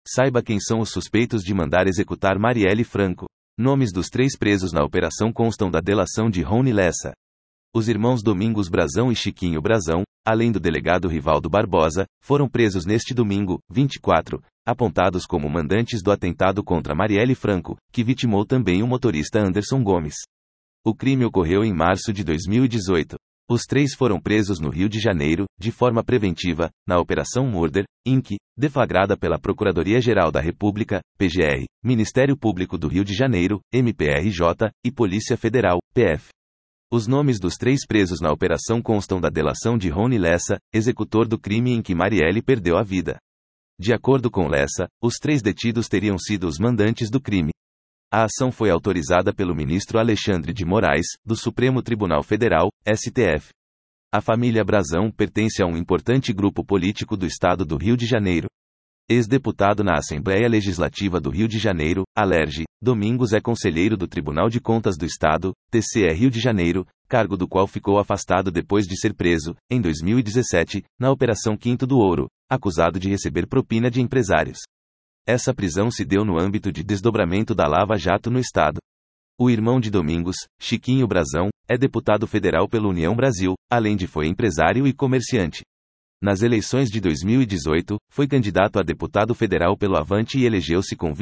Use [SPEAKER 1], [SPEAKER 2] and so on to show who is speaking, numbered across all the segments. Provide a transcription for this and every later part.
[SPEAKER 1] Saiba quem são os suspeitos de mandar executar Marielle Franco. Nomes dos 3 presos na operação constam da delação de Rony Lessa. Os irmãos Domingos Brazão e Chiquinho Brazão, além do delegado Rivaldo Barbosa, foram presos neste domingo, 24, apontados como mandantes do atentado contra Marielle Franco, que vitimou também o motorista Anderson Gomes. O crime ocorreu em março de 2018. Os 3 foram presos no Rio de Janeiro, de forma preventiva, na Operação Murder, Inc., deflagrada pela Procuradoria-Geral da República, PGR, Ministério Público do Rio de Janeiro, MPRJ, e Polícia Federal, PF. Os nomes dos 3 presos na operação constam da delação de Rony Lessa, executor do crime em que Marielle perdeu a vida. De acordo com Lessa, os 3 detidos teriam sido os mandantes do crime. A ação foi autorizada pelo ministro Alexandre de Moraes, do Supremo Tribunal Federal, STF. A família Brazão pertence a um importante grupo político do estado do Rio de Janeiro. Ex-deputado na Assembleia Legislativa do Rio de Janeiro, Alerge, Domingos é conselheiro do Tribunal de Contas do Estado, TCE Rio de Janeiro, cargo do qual ficou afastado depois de ser preso, em 2017, na Operação Quinto do Ouro, acusado de receber propina de empresários. Essa prisão se deu no âmbito de desdobramento da Lava Jato no estado. O irmão de Domingos, Chiquinho Brazão, é deputado federal pela União Brasil, além de foi empresário e comerciante. Nas eleições de 2018, foi candidato a deputado federal pelo Avante e elegeu-se com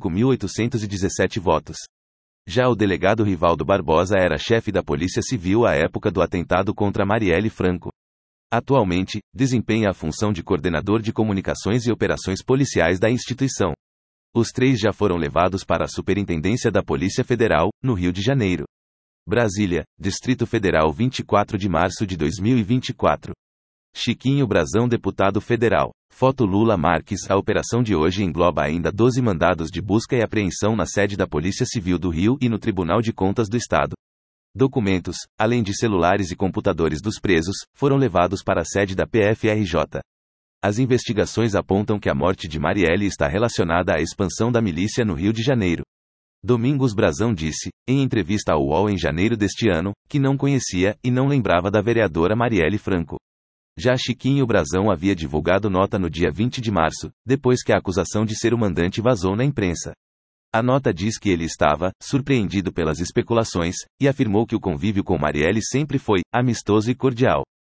[SPEAKER 1] 25.817 votos. Já o delegado Rivaldo Barbosa era chefe da Polícia Civil à época do atentado contra Marielle Franco. Atualmente, desempenha a função de coordenador de comunicações e operações policiais da instituição. Os 3 já foram levados para a Superintendência da Polícia Federal, no Rio de Janeiro. Brasília, Distrito Federal, 24 de março de 2024. Chiquinho Brazão, deputado federal. Foto Lula Marques. A operação de hoje engloba ainda 12 mandados de busca e apreensão na sede da Polícia Civil do Rio e no Tribunal de Contas do Estado. Documentos, além de celulares e computadores dos presos, foram levados para a sede da PFRJ. As investigações apontam que a morte de Marielle está relacionada à expansão da milícia no Rio de Janeiro. Domingos Brazão disse, em entrevista ao UOL em janeiro deste ano, que não conhecia e não lembrava da vereadora Marielle Franco. Já Chiquinho Brazão havia divulgado nota no dia 20 de março, depois que a acusação de ser o mandante vazou na imprensa. A nota diz que ele estava surpreendido pelas especulações e afirmou que o convívio com Marielle sempre foi amistoso e cordial.